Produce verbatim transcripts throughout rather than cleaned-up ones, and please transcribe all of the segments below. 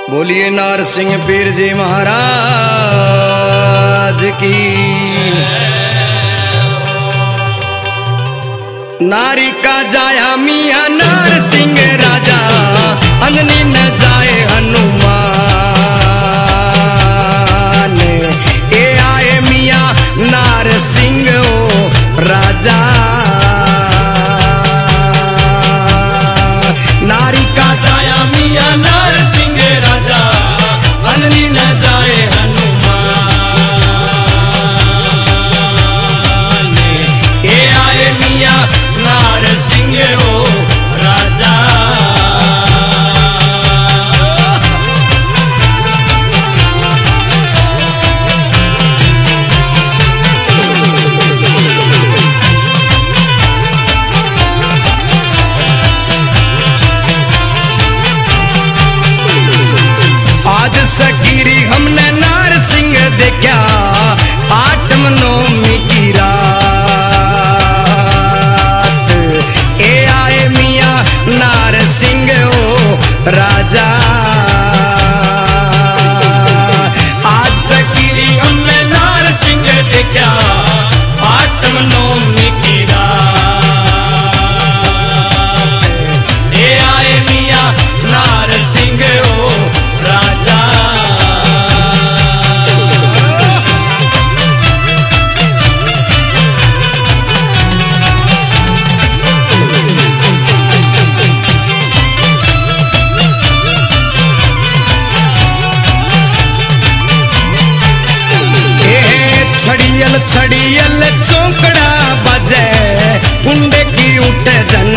बोलिए नारसिंह पीर जी महाराज की। नारी का जाया मिया नारसिंह राजा, अंगनी न जाए हनुमान। ए आए मिया नारसिंह ओ राजा, नारी का जाया मिया नारसिंह राजा, अंगनी न जाए हनुमान। ए आए मिया नारसिंह ओ राजा। आज सकीरी हमने नारसिंह देखा, आठम नौमी की रात। ए आए मिया नारसिंह ओ राजा, आज सकीरी हमने नारसिंह देखा, आठम नौमी की रात। ए आए मिया नारसिंह ओ राजा। छड़ियल छड़ियल चौकड़ा बजे, कुंडे की उठे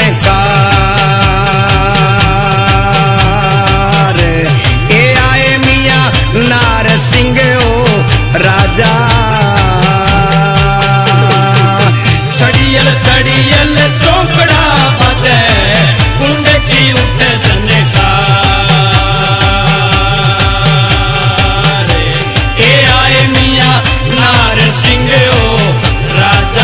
जनकार। ए आए मिया नारसिंह ओ राजा, छड़ियल छड़ियल चौकड़ा बजे, कुंडे की उठे जनकार। ए आए मिया नारसिंह ओ राजा।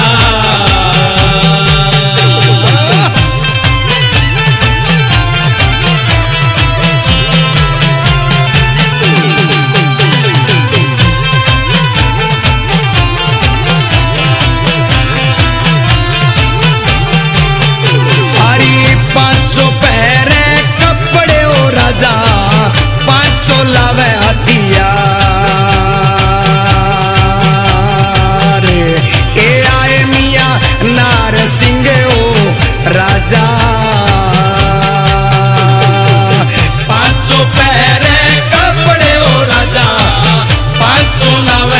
हरी पांचों पहरे कपड़े ओ राजा, पांचों लावे हथियार। ए आए मिया नारसिंह ओ राजा, पांचों पहरे कपड़े ओ राजा, पांचों लावे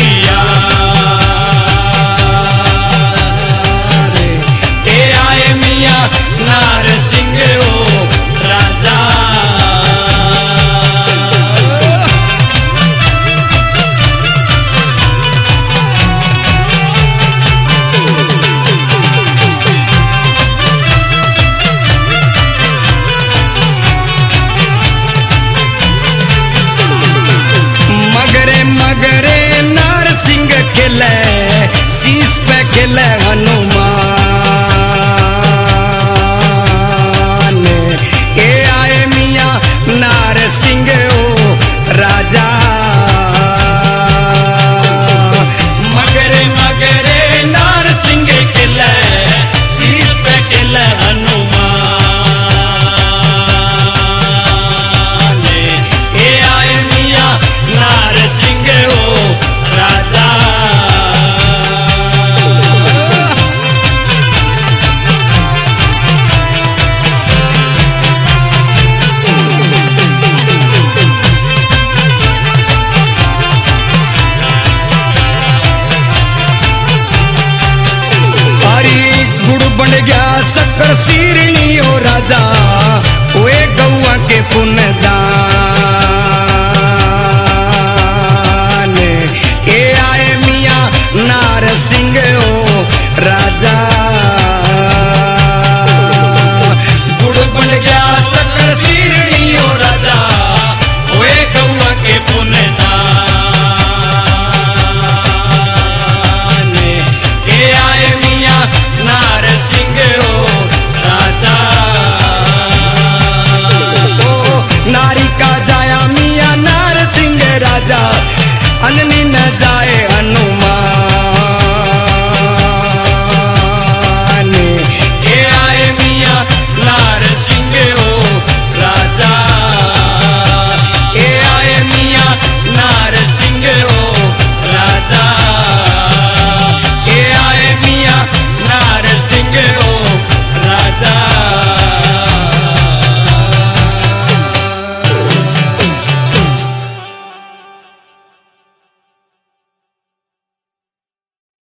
हथियार। ए आए मिया नारसिंह ओ राजा। मगरे मगरे नारसिंह खेले, शीश पे खेले हनुमान। ए आए मिया नारसिंह ओ राजा, मगरे मगरे नारसिंह खेले, शीश पे खेले हनुमान। ए आए मिया नारसिंह ओ राजा। हरी गुड़ बन गया शक्कर सीरनी ओ राजा,